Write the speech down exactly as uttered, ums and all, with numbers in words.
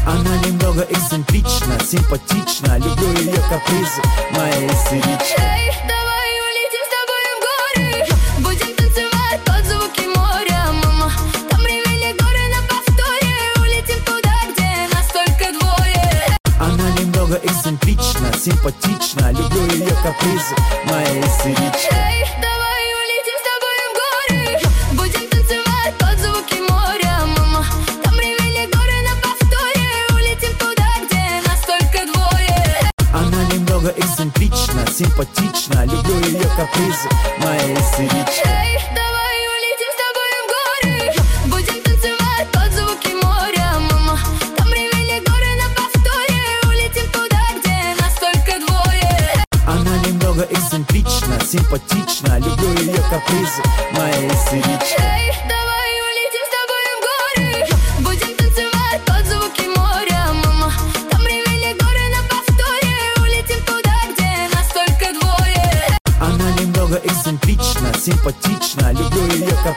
Она немного эксцентрична, симпатична, люблю ее капризы, моя истеричка. Эй, давай улетим с тобой в горы, будем танцевать под звуки моря, мама. Там ревели горы на повторе, улетим туда, где нас только двое. Она немного эксцентрична, симпатична, люблю ее капризы, моя истеричка. Эй, давай улетим с тобой в горы, будем танцевать под звуки моря, мама. Там ревели горы на повторе, улетим туда, где нас только двое. Она немного эксцентрична, симпатична, люблю ее капризы, моя истеричка. Эй, давай улетим с тобой в горы, будем танцевать под звуки моря, мама. Там ревели горы на повторе, улетим туда, где нас только двое. Она немного эксцентрична, симпатична, люблю ее капризы, моя истеричка. Эй, давай улетим с тобой в горы, будем танцевать под звуки моря, мама. Там ревели горы на повторе, улетим туда, где нас только двое. Она немного эксцентрична, симпатична, люблю ее капризы,